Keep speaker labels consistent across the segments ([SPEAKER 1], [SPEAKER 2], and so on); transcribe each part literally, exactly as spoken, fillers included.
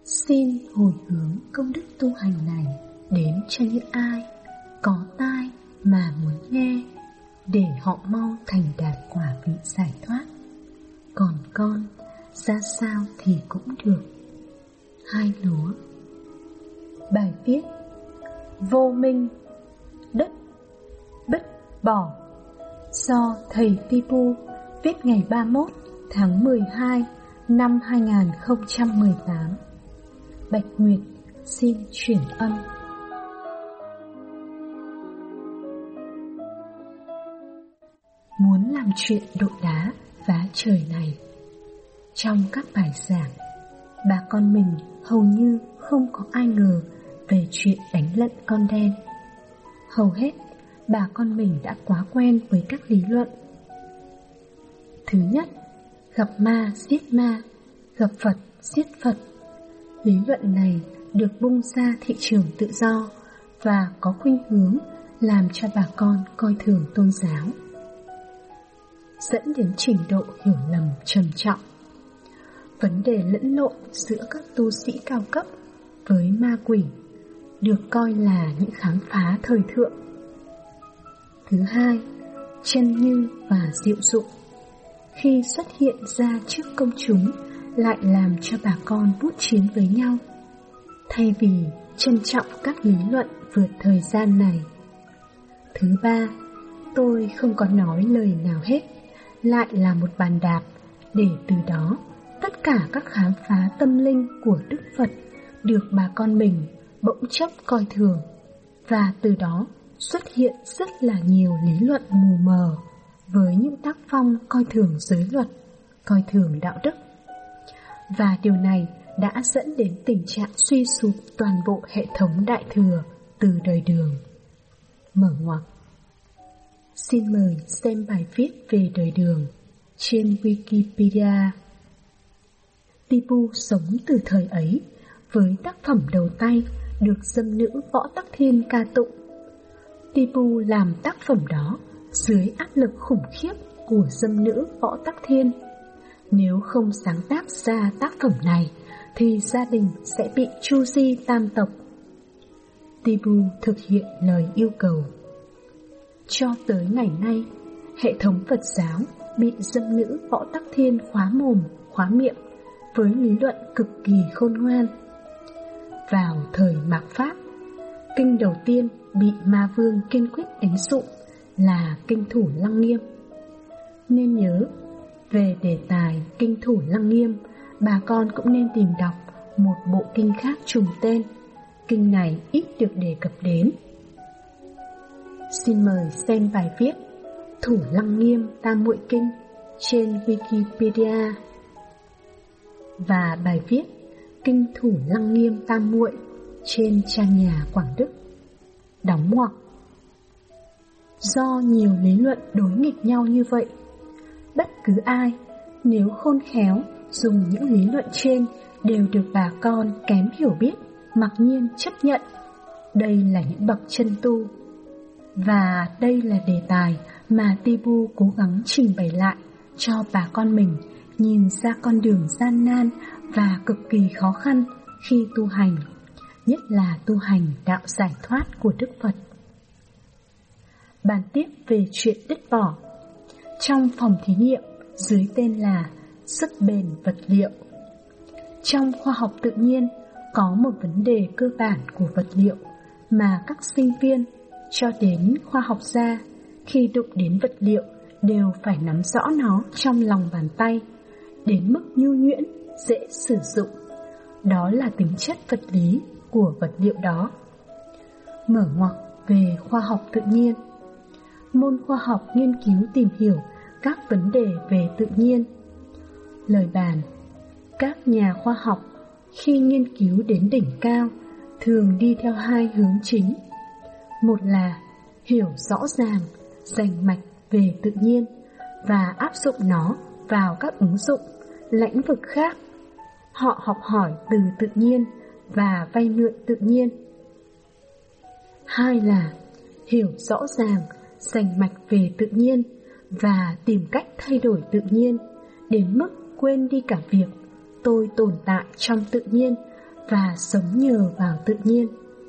[SPEAKER 1] Xin hồi hướng công đức tu hành này đến cho những ai có tai mà muốn nghe, để họ mau thành đạt quả vị giải thoát. Còn con, ra sao thì cũng được. Hai lúa. Bài viết: Vô minh, đất, bứt, bỏ, do thầy Tipu viết ngày ba mươi mốt tháng mười hai năm hai nghìn không trăm mười tám. Bạch Nguyệt xin chuyển âm. Muốn làm chuyện độ đá vá trời này, trong các bài giảng, bà con mình hầu như không có ai ngờ về chuyện đánh lận con đen. Hầu hết bà con mình đã quá quen với các lý luận. Thứ nhất, gặp ma giết ma, gặp Phật giết Phật. Lý luận này được bung ra thị trường tự do và có khuynh hướng làm cho bà con coi thường tôn giáo, dẫn đến trình độ hiểu lầm trầm trọng. Vấn đề lẫn lộn giữa các tu sĩ cao cấp với ma quỷ được coi là những khám phá thời thượng. Thứ hai, chân như và diệu dụng khi xuất hiện ra trước công chúng lại làm cho bà con bút chiến với nhau, thay vì trân trọng các lý luận vượt thời gian này. Thứ ba, tôi không có nói lời nào hết, lại là một bàn đạp để từ đó tất cả các khám phá tâm linh của Đức Phật được bà con mình bỗng chốc coi thường, và từ đó xuất hiện rất là nhiều lý luận mù mờ với những tác phong coi thường giới luật, coi thường đạo đức. Và điều này đã dẫn đến tình trạng suy sụp toàn bộ hệ thống Đại Thừa từ đời Đường. Mở ngoặc. Xin mời xem bài viết về đời Đường trên Wikipedia. Tipu sống từ thời ấy với tác phẩm đầu tay được dâm nữ Võ Tắc Thiên ca tụng. Tipu làm tác phẩm đó dưới áp lực khủng khiếp của dâm nữ Võ Tắc Thiên. Nếu không sáng tác ra tác phẩm này thì gia đình sẽ bị tru di tam tộc. Tipu thực hiện lời yêu cầu. Cho tới ngày nay, hệ thống Phật giáo bị dâm nữ Võ Tắc Thiên khóa mồm, khóa miệng với lý luận cực kỳ khôn ngoan. Vào thời Mạt Pháp, kinh đầu tiên bị Ma Vương kiên quyết đánh sụp là kinh Thủ Lăng Nghiêm. Nên nhớ, về đề tài kinh Thủ Lăng Nghiêm, bà con cũng nên tìm đọc một bộ kinh khác trùng tên. Kinh này ít được đề cập đến. Xin mời xem bài viết Thủ Lăng Nghiêm Tam Muội Kinh trên Wikipedia và bài viết Kinh Thủ Lăng Nghiêm Tam Muội trên trang nhà Quảng Đức. Đóng ngoặc. Do nhiều lý luận đối nghịch nhau như vậy, bất cứ ai nếu khôn khéo dùng những lý luận trên đều được bà con kém hiểu biết mặc nhiên chấp nhận. Đây là những bậc chân tu. Và đây là đề tài mà Tipu cố gắng trình bày lại cho bà con mình nhìn ra con đường gian nan và cực kỳ khó khăn khi tu hành, nhất là tu hành đạo giải thoát của Đức Phật. Bàn tiếp về chuyện đứt bỏ. Trong phòng thí nghiệm dưới tên là sức bền vật liệu. Trong khoa học tự nhiên có một vấn đề cơ bản của vật liệu mà các sinh viên cho đến khoa học gia khi đụng đến vật liệu đều phải nắm rõ nó trong lòng bàn tay, đến mức nhu nhuyễn, dễ sử dụng. Đó là tính chất vật lý của vật liệu đó. Mở ngoặc về khoa học tự nhiên. Môn khoa học nghiên cứu tìm hiểu các vấn đề về tự nhiên. Lời bàn. Các nhà khoa học khi nghiên cứu đến đỉnh cao thường đi theo hai hướng chính. Một là hiểu rõ ràng, rành mạch về tự nhiên và áp dụng nó vào các ứng dụng, lĩnh vực khác. Họ học hỏi từ tự nhiên và vay mượn tự nhiên. Hai là hiểu rõ ràng, rành mạch về tự nhiên và tìm cách thay đổi tự nhiên đến mức quên đi cả việc tôi tồn tại trong tự nhiên và sống nhờ vào tự nhiên.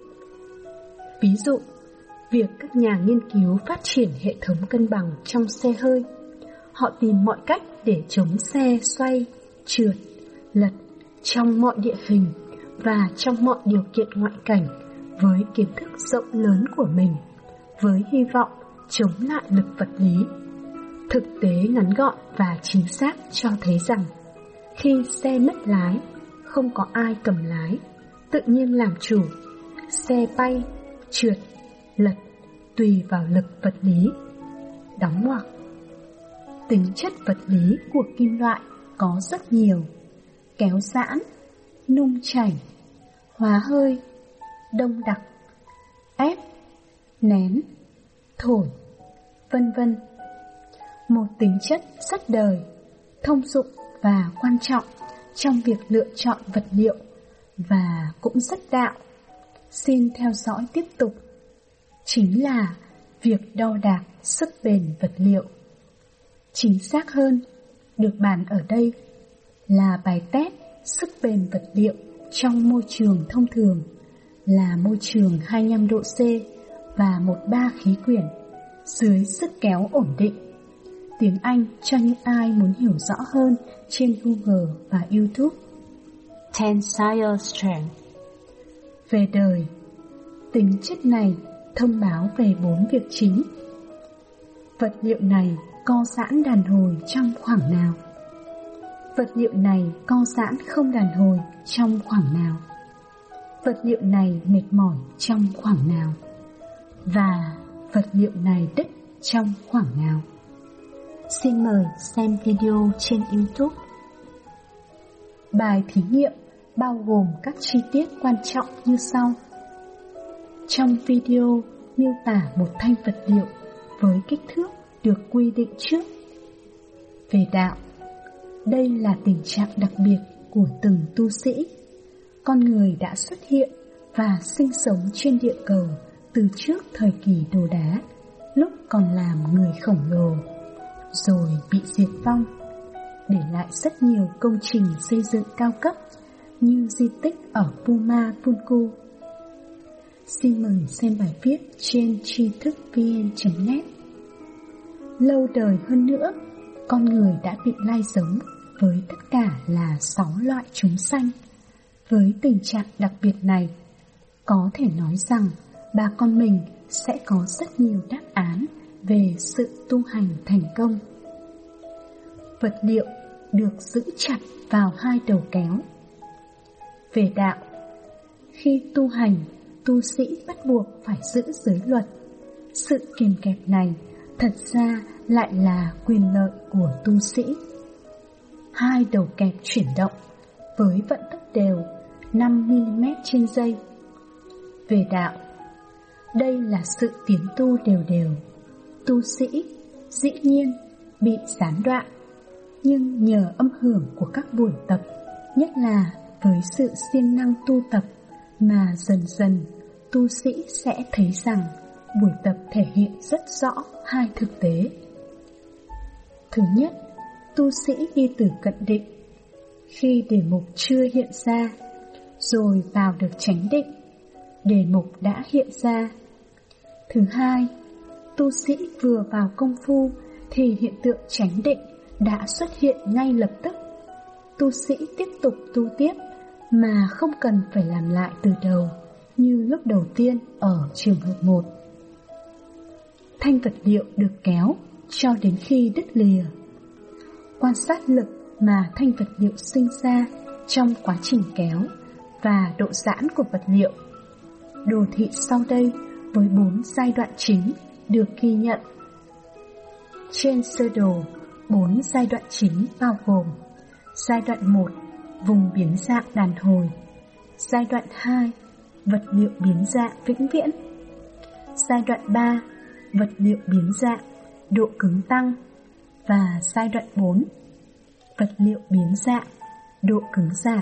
[SPEAKER 1] Ví dụ, việc các nhà nghiên cứu phát triển hệ thống cân bằng trong xe hơi, họ tìm mọi cách để chống xe xoay, trượt, lật trong mọi địa hình và trong mọi điều kiện ngoại cảnh với kiến thức rộng lớn của mình, với hy vọng chống lại lực vật lý. Thực tế ngắn gọn và chính xác cho thấy rằng khi xe mất lái, không có ai cầm lái, tự nhiên làm chủ, xe bay, trượt, lật tùy vào lực vật lý. Đóng ngoặc. Tính chất vật lý của kim loại có rất nhiều: kéo giãn, nung chảy, hóa hơi, đông đặc, ép, nén, thổi, vân vân. Một tính chất rất đời, thông dụng và quan trọng trong việc lựa chọn vật liệu và cũng rất đạo. Xin theo dõi tiếp tục. Chính là việc đo đạc sức bền vật liệu. Chính xác hơn, được bàn ở đây là bài test sức bền vật liệu trong môi trường thông thường là môi trường hai mươi lăm độ C và một ba khí quyển dưới sức kéo ổn định. Tiếng Anh cho những ai muốn hiểu rõ hơn trên Google và YouTube.
[SPEAKER 2] Tensile strength.
[SPEAKER 1] Về đời, tính chất này thông báo về bốn việc chính. Vật liệu này co giãn đàn hồi trong khoảng nào? Vật liệu này co giãn không đàn hồi trong khoảng nào? Vật liệu này mệt mỏi trong khoảng nào? Và vật liệu này đứt trong khoảng nào? Xin mời xem video trên YouTube. Bài thí nghiệm bao gồm các chi tiết quan trọng như sau. Trong video miêu tả một thanh vật liệu với kích thước được quy định trước. Về đạo, đây là tình trạng đặc biệt của từng tu sĩ. Con người đã xuất hiện và sinh sống trên địa cầu từ trước thời kỳ đồ đá, lúc còn làm người khổng lồ, rồi bị diệt vong, để lại rất nhiều công trình xây dựng cao cấp như di tích ở Puma Punku. Xin mời xem bài viết trên tri thức vn chấm net. Lâu đời hơn nữa, con người đã bị lai giống với tất cả là sáu loại chúng sanh. Với tình trạng đặc biệt này, có thể nói rằng bà con mình sẽ có rất nhiều đáp án về sự tu hành thành công. Vật liệu được giữ chặt vào hai đầu kéo. Về đạo, khi tu hành, tu sĩ bắt buộc phải giữ giới luật. Sự kìm kẹp này thật ra lại là quyền lợi của tu sĩ. Hai đầu kẹp chuyển động với vận tốc đều năm mi li mét trên giây. Về đạo, đây là sự tiến tu đều đều. Tu sĩ dĩ nhiên bị gián đoạn, nhưng nhờ âm hưởng của các buổi tập, nhất là với sự siêng năng tu tập, mà dần dần tu sĩ sẽ thấy rằng buổi tập thể hiện rất rõ hai thực tế. Thứ nhất, tu sĩ đi từ cận định, khi đề mục chưa hiện ra, rồi vào được chánh định, đề mục đã hiện ra. Thứ hai, tu sĩ vừa vào công phu thì hiện tượng chánh định đã xuất hiện ngay lập tức. Tu sĩ tiếp tục tu tiếp mà không cần phải làm lại từ đầu như lúc đầu tiên ở trường hợp một. Thanh vật liệu được kéo cho đến khi đứt lìa. Quan sát lực mà thanh vật liệu sinh ra trong quá trình kéo và độ giãn của vật liệu. Đồ thị sau đây với bốn giai đoạn chính được ghi nhận. Trên sơ đồ, bốn giai đoạn chính bao gồm: giai đoạn một, vùng biến dạng đàn hồi; giai đoạn hai, vật liệu biến dạng vĩnh viễn; giai đoạn ba, vật liệu biến dạng, độ cứng tăng; và giai đoạn bốn, vật liệu biến dạng, độ cứng giảm.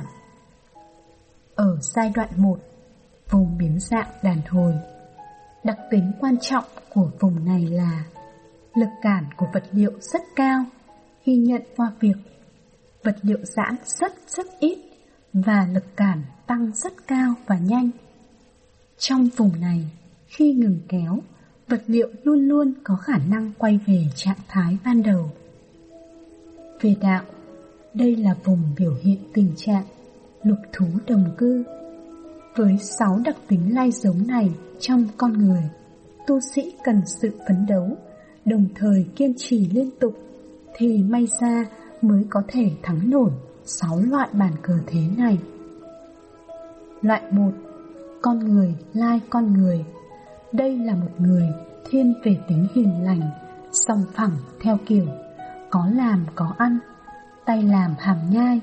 [SPEAKER 1] Ở giai đoạn một, vùng biến dạng đàn hồi, đặc tính quan trọng của vùng này là lực cản của vật liệu rất cao, ghi nhận qua việc vật liệu giãn rất rất ít và lực cản tăng rất cao và nhanh. Trong vùng này, khi ngừng kéo, vật liệu luôn luôn có khả năng quay về trạng thái ban đầu. Về đạo, đây là vùng biểu hiện tình trạng lục thú đồng cư. Với sáu đặc tính lai giống này trong con người, tu sĩ cần sự phấn đấu, đồng thời kiên trì liên tục, thì may ra mới có thể thắng nổi sáu loại bàn cờ thế này. Loại một, con người lai con người. Đây là một người thiên về tính hiền lành, song phẳng theo kiểu có làm có ăn, tay làm hàm nhai.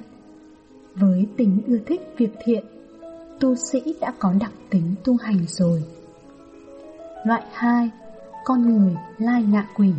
[SPEAKER 1] Với tính ưa thích việc thiện, tu sĩ đã có đặc tính tu hành rồi. Loại hai, con người lai ngạ quỷ.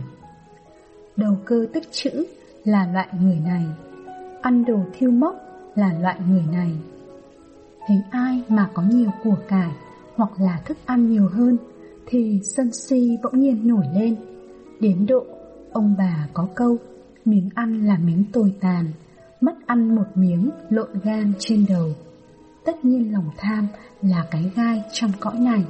[SPEAKER 1] Đầu cơ tích trữ là loại người này, ăn đồ thiêu mốc là loại người này. Thấy ai mà có nhiều của cải hoặc là thức ăn nhiều hơn thì sân si bỗng nhiên nổi lên, đến độ ông bà có câu miếng ăn là miếng tồi tàn, mất ăn một miếng lộn gan trên đầu. Tất nhiên lòng tham là cái gai trong cõi này.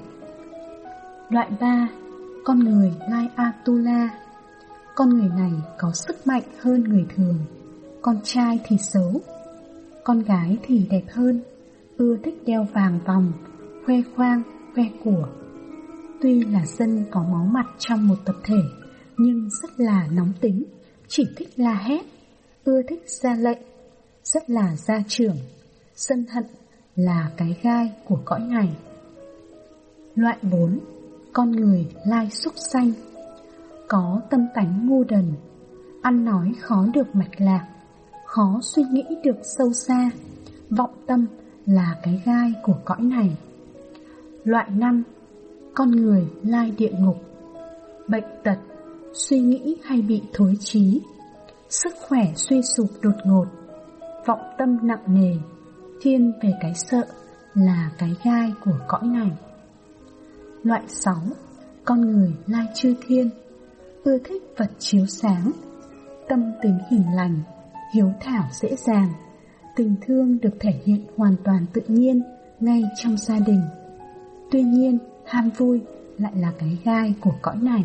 [SPEAKER 1] Loại ba, con người lai Atula. Con người này có sức mạnh hơn người thường, con trai thì xấu, con gái thì đẹp hơn, ưa thích đeo vàng vòng, khoe khoang, khoe của. Tuy là dân có máu mặt trong một tập thể, nhưng rất là nóng tính, chỉ thích la hét, ưa thích ra lệnh, rất là gia trưởng. Sân hận là cái gai của cõi này. Loại bốn, con người lai súc sanh. Có tâm tánh ngu đần, ăn nói khó được mạch lạc, khó suy nghĩ được sâu xa, vọng tâm là cái gai của cõi này. Loại năm, con người lai địa ngục. Bệnh tật, suy nghĩ hay bị thối trí, sức khỏe suy sụp đột ngột, vọng tâm nặng nề, thiên về cái sợ là cái gai của cõi này. Loại sáu, con người lai chư thiên. Ưa thích vật chiếu sáng, tâm tính hiền lành, hiếu thảo dễ dàng, tình thương được thể hiện hoàn toàn tự nhiên ngay trong gia đình. Tuy nhiên, ham vui lại là cái gai của cõi này.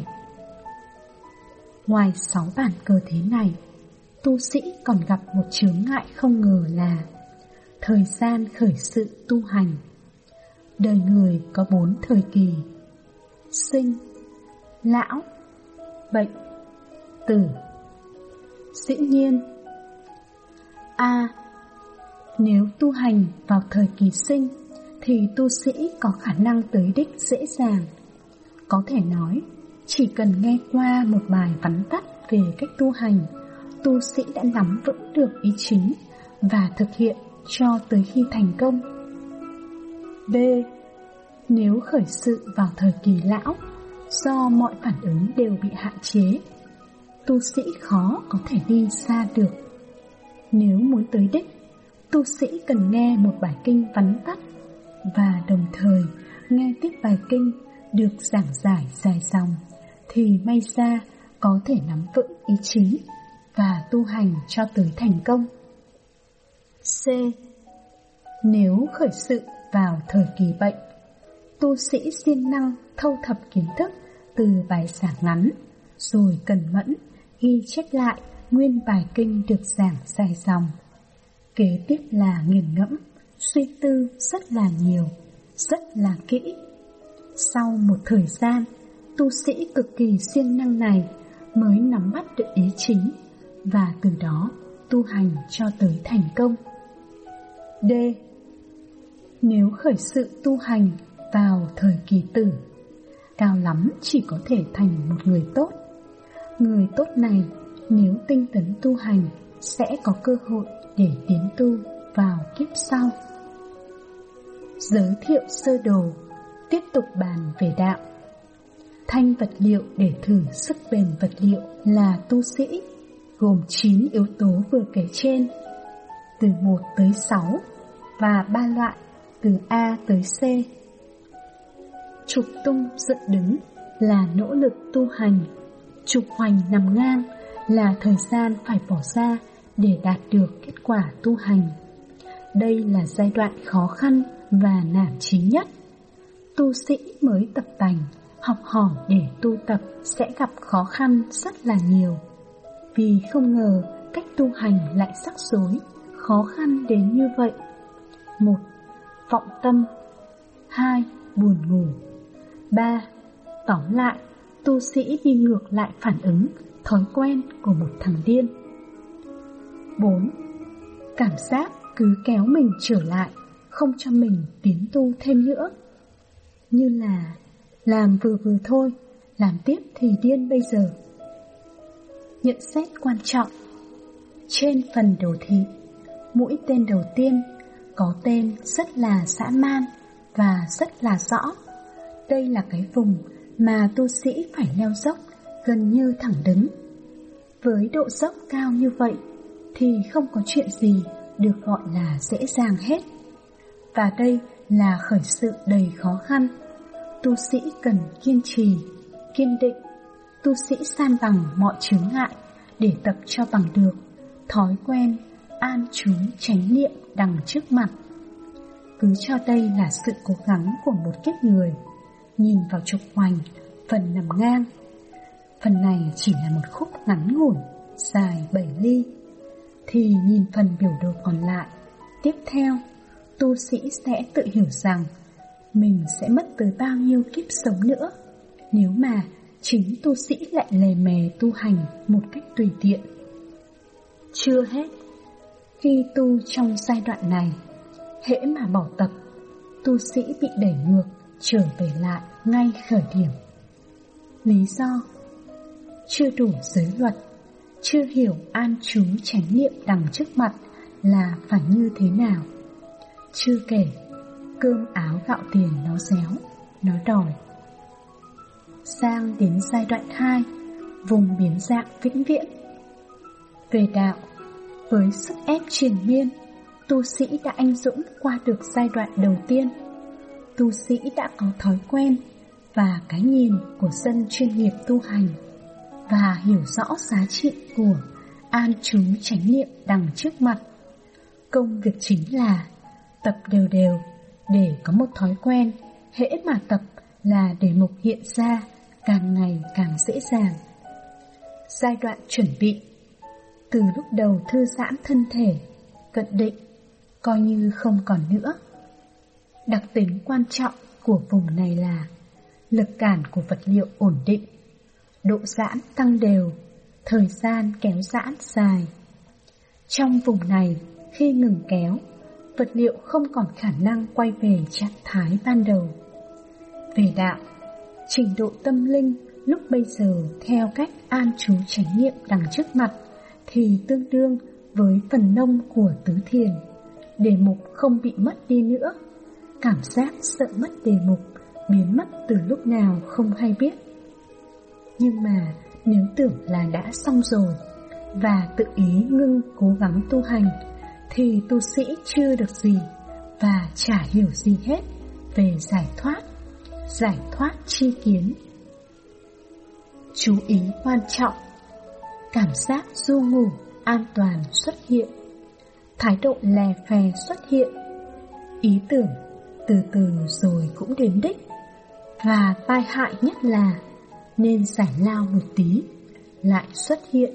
[SPEAKER 1] Ngoài sáu bản cờ thế này, tu sĩ còn gặp một chướng ngại không ngờ là thời gian khởi sự tu hành. Đời người có bốn thời kỳ: sinh, lão, bệnh, tử. Dĩ nhiên, A. Nếu tu hành vào thời kỳ sinh thì tu sĩ có khả năng tới đích dễ dàng. Có thể nói, chỉ cần nghe qua một bài vắn tắt về cách tu hành, tu sĩ đã nắm vững được ý chính và thực hiện cho tới khi thành công. B. Nếu khởi sự vào thời kỳ lão, do mọi phản ứng đều bị hạn chế, tu sĩ khó có thể đi xa được. Nếu muốn tới đích, tu sĩ cần nghe một bài kinh vắn tắt và đồng thời nghe tiếp bài kinh được giảng giải dài dòng, thì may ra có thể nắm vững ý chí và tu hành cho tới thành công. C. Nếu khởi sự vào thời kỳ bệnh, tu sĩ siêng năng thâu thập kiến thức từ bài giảng ngắn, rồi cẩn mẫn ghi chép lại nguyên bài kinh được giảng dài dòng. Kế tiếp là nghiền ngẫm, suy tư rất là nhiều, rất là kỹ. Sau một thời gian, tu sĩ cực kỳ siêng năng này mới nắm bắt được ý chính và từ đó tu hành cho tới thành công. D. Nếu khởi sự tu hành vào thời kỳ tử, cao lắm chỉ có thể thành một người tốt. Người tốt này nếu tinh tấn tu hành sẽ có cơ hội để tiến tu vào kiếp sau. Giới thiệu sơ đồ, tiếp tục bàn về đạo. Thanh vật liệu để thử sức bền vật liệu là tu sĩ, gồm chín yếu tố vừa kể trên, từ một tới sáu và ba loại từ A tới C. Trục tung dựng đứng là nỗ lực tu hành, trục hoành nằm ngang là thời gian phải bỏ ra để đạt được kết quả tu hành. Đây là giai đoạn khó khăn và nản chí nhất. Tu sĩ mới tập tành, học hỏi để tu tập sẽ gặp khó khăn rất là nhiều. Vì không ngờ cách tu hành lại rắc rối, khó khăn đến như vậy. Một. Vọng tâm. Hai. Buồn ngủ. Ba. Tóm lại, tu sĩ đi ngược lại phản ứng, thói quen của một thằng điên. Bốn. Cảm giác cứ kéo mình trở lại, không cho mình tiến tu thêm nữa. Như là làm vừa vừa thôi, làm tiếp thì điên bây giờ. Nhận xét quan trọng. Trên phần đầu thị, mũi tên đầu tiên có tên rất là dã man và rất là rõ. Đây là cái vùng mà tu sĩ phải leo dốc gần như thẳng đứng. Với độ dốc cao như vậy thì không có chuyện gì được gọi là dễ dàng hết. Và đây là khởi sự đầy khó khăn. Tu sĩ cần kiên trì, kiên định. Tu sĩ san bằng mọi chướng ngại để tập cho bằng được thói quen an trú chánh niệm đằng trước mặt. Cứ cho đây là sự cố gắng của một kiếp người. Nhìn vào trục hoành, phần nằm ngang. Phần này chỉ là một khúc ngắn ngủn, dài bảy ly. Thì nhìn phần biểu đồ còn lại. Tiếp theo, tu sĩ sẽ tự hiểu rằng mình sẽ mất tới bao nhiêu kiếp sống nữa nếu mà chính tu sĩ lại lề mề tu hành một cách tùy tiện. Chưa hết, khi tu trong giai đoạn này, hễ mà bỏ tập, tu sĩ bị đẩy ngược trở về lại ngay khởi điểm. Lý do: chưa đủ giới luật, chưa hiểu an trú chánh niệm đằng trước mặt là phải như thế nào. Chưa kể cơm áo gạo tiền nó réo, nó đòi. Sang đến giai đoạn hai, vùng biến dạng vĩnh viễn. Về đạo, với sức ép triền miên, tu sĩ đã anh dũng qua được giai đoạn đầu tiên. Tu sĩ đã có thói quen và cái nhìn của dân chuyên nghiệp tu hành, và hiểu rõ giá trị của an trú chánh niệm đằng trước mặt. Công việc chính là tập đều đều để có một thói quen, hễ mà tập là đề mục hiện ra càng ngày càng dễ dàng. Giai đoạn chuẩn bị, từ lúc đầu thư giãn thân thể, cận định, coi như không còn nữa. Đặc tính quan trọng của vùng này là lực cản của vật liệu ổn định, độ giãn tăng đều, thời gian kéo giãn dài. Trong vùng này, khi ngừng kéo, vật liệu không còn khả năng quay về trạng thái ban đầu. Về đạo, trình độ tâm linh lúc bây giờ theo cách an trú chánh niệm đằng trước mặt thì tương đương với phần nông của tứ thiền. Đề mục không bị mất đi nữa. Cảm giác sợ mất đề mục biến mất từ lúc nào không hay biết. Nhưng mà nếu tưởng là đã xong rồi và tự ý ngưng cố gắng tu hành thì tu sĩ chưa được gì và chả hiểu gì hết về giải thoát, giải thoát chi kiến. Chú ý quan trọng: cảm giác du ngủ an toàn xuất hiện, thái độ lè phè xuất hiện, ý tưởng từ từ rồi cũng đến đích, và tai hại nhất là nên giải lao một tí lại xuất hiện.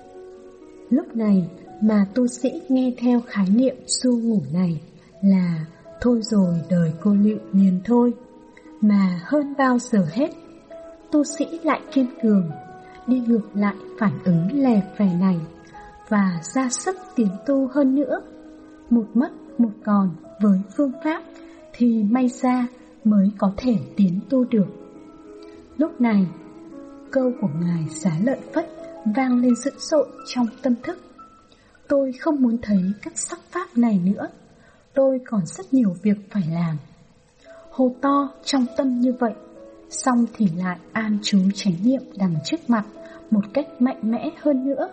[SPEAKER 1] Lúc này mà tu sĩ nghe theo khái niệm du ngủ này là thôi rồi đời cô lựu liền thôi, mà hơn bao giờ hết tu sĩ lại kiên cường, đi ngược lại phản ứng lè phè này và ra sức tiến tu hơn nữa. Một mất một còn với phương pháp thì may ra mới có thể tiến tu được. Lúc này, câu của Ngài Xá Lợi Phất vang lên dữ dội trong tâm thức: tôi không muốn thấy các sắc pháp này nữa, tôi còn rất nhiều việc phải làm. Hô to trong tâm như vậy, xong thì lại an trú chánh niệm đằng trước mặt một cách mạnh mẽ hơn nữa.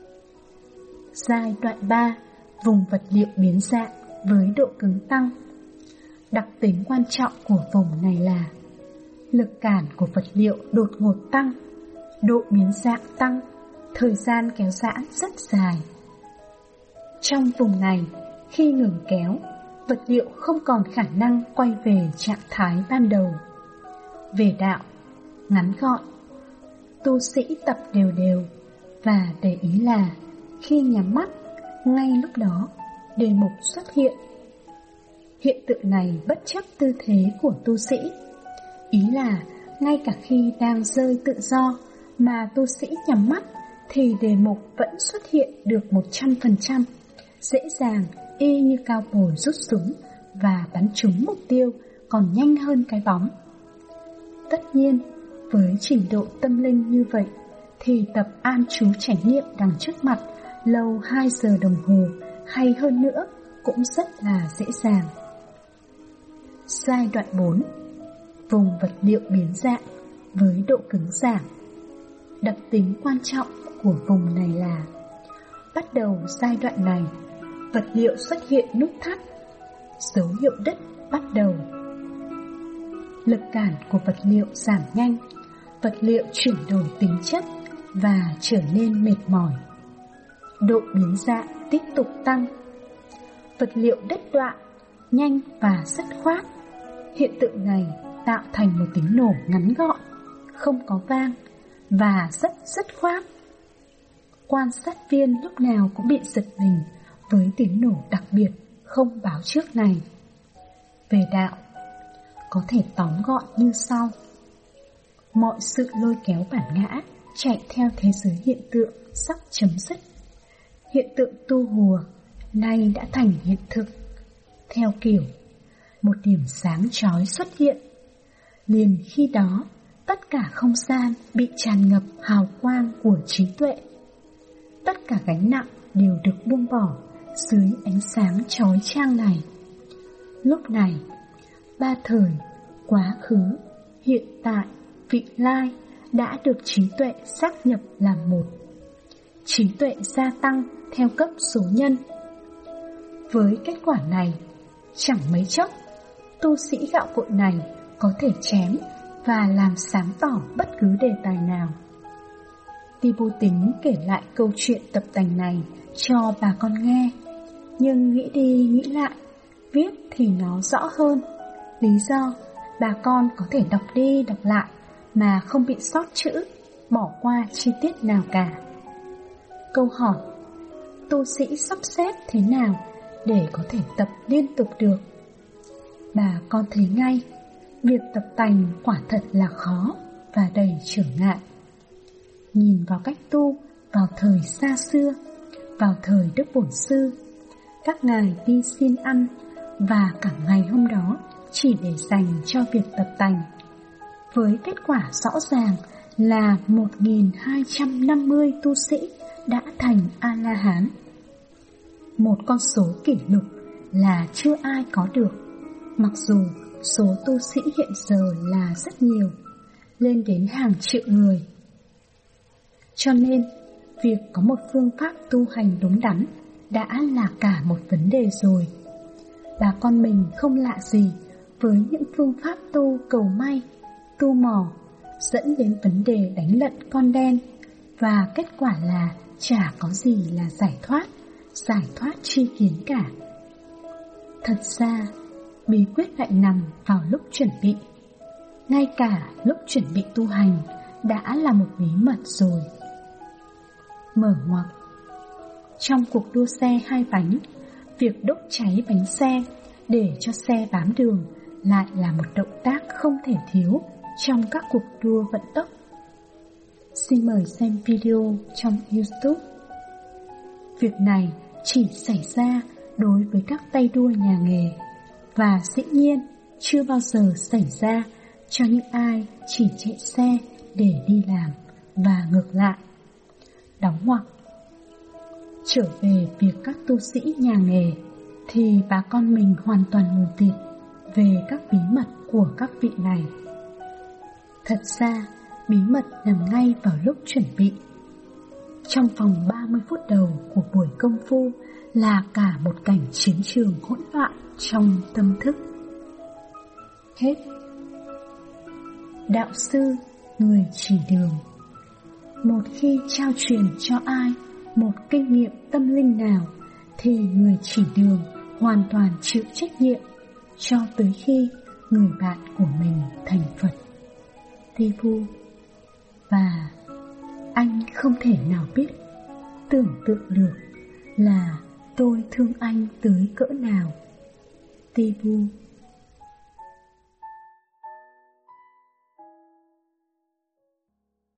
[SPEAKER 1] Giai đoạn ba, vùng vật liệu biến dạng với độ cứng tăng. Đặc tính quan trọng của vùng này là lực cản của vật liệu đột ngột tăng, độ biến dạng tăng, thời gian kéo giãn rất dài. Trong vùng này, Khi ngừng kéo, vật liệu không còn khả năng quay về trạng thái ban đầu. Về đạo, ngắn gọn, tu sĩ tập đều đều và để ý là khi nhắm mắt, ngay lúc đó đề mục xuất hiện. Hiện tượng này bất chấp tư thế của tu sĩ. Ý là ngay cả khi đang rơi tự do mà tu sĩ nhắm mắt thì đề mục vẫn xuất hiện được một trăm phần trăm, dễ dàng y như cao bồi rút súng và bắn trúng mục tiêu còn nhanh hơn cái bóng. Tất nhiên, với trình độ tâm linh như vậy thì tập an trú trải nghiệm đằng trước mặt lâu hai giờ đồng hồ hay hơn nữa cũng rất là dễ dàng. Giai đoạn bốn. Vùng vật liệu biến dạng với độ cứng giảm. Đặc tính quan trọng của vùng này là bắt đầu giai đoạn này, vật liệu xuất hiện nút thắt, dấu hiệu đất bắt đầu. Lực cản của vật liệu giảm nhanh, vật liệu chuyển đổi tính chất và trở nên mệt mỏi. Độ biến dạng tiếp tục tăng. Vật liệu đất đoạn, nhanh và dứt khoát. Hiện tượng này tạo thành một tiếng nổ ngắn gọn, không có vang và rất dứt khoát. Quan sát viên lúc nào cũng bị giật mình với tiếng nổ đặc biệt không báo trước này. Về đạo, có thể tóm gọn như sau. Mọi sự lôi kéo bản ngã chạy theo thế giới hiện tượng sắp chấm dứt. Hiện tượng tu hùa nay đã thành hiện thực. Theo kiểu một điểm sáng chói xuất hiện, liền khi đó tất cả không gian bị tràn ngập hào quang của trí tuệ. Tất cả gánh nặng đều được buông bỏ dưới ánh sáng chói chang này. Lúc này, ba thời, quá khứ, hiện tại, vị lai đã được trí tuệ xác nhập làm một. Trí tuệ gia tăng theo cấp số nhân. Với kết quả này, chẳng mấy chốc, tu sĩ gạo cội này có thể chém và làm sáng tỏ bất cứ đề tài nào. Ti Bô Tính kể lại câu chuyện tập tành này cho bà con nghe, nhưng nghĩ đi nghĩ lại, viết thì nó rõ hơn. Lý do bà con có thể đọc đi đọc lại mà không bị sót chữ, bỏ qua chi tiết nào cả. Câu hỏi: tu sĩ sắp xếp thế nào để có thể tập liên tục được? Bà con thấy ngay, việc tập tành quả thật là khó và đầy trở ngại. Nhìn vào cách tu vào thời xa xưa, vào thời Đức Bổn Sư, các ngài đi xin ăn và cả ngày hôm đó chỉ để dành cho việc tập tành, với kết quả rõ ràng là một nghìn hai trăm năm mươi tu sĩ đã thành A-la-hán. Một con số kỷ lục là chưa ai có được, mặc dù số tu sĩ hiện giờ là rất nhiều, lên đến hàng triệu người. Cho nên, việc có một phương pháp tu hành đúng đắn đã là cả một vấn đề rồi. Bà con mình không lạ gì với những phương pháp tu cầu may, tu mò, dẫn đến vấn đề đánh lận con đen, và kết quả là chả có gì là giải thoát, giải thoát tri kiến cả. Thật ra, bí quyết lại nằm vào lúc chuẩn bị. Ngay cả lúc chuẩn bị tu hành đã là một bí mật rồi. Mở ngoặc. Trong cuộc đua xe hai bánh, việc đốt cháy bánh xe để cho xe bám đường lại là một động tác không thể thiếu trong các cuộc đua vận tốc. Xin mời xem video trong YouTube. Việc này chỉ xảy ra đối với các tay đua nhà nghề, và dĩ nhiên chưa bao giờ xảy ra cho những ai chỉ chạy xe để đi làm và ngược lại. Đóng ngoặc. Trở về việc các tu sĩ nhà nghề thì bà con mình hoàn toàn mù tịt về các bí mật của các vị này. Thật ra, bí mật nằm ngay vào lúc chuẩn bị. Trong vòng ba mươi phút đầu của buổi công phu là cả một cảnh chiến trường hỗn loạn trong tâm thức. Hết. Đạo sư, người chỉ đường. Một khi trao truyền cho ai một kinh nghiệm tâm linh nào thì người chỉ đường hoàn toàn chịu trách nhiệm cho tới khi người bạn của mình thành Phật. Tipu. Và anh không thể nào biết, tưởng tượng được là tôi thương anh tới cỡ nào. Tipu.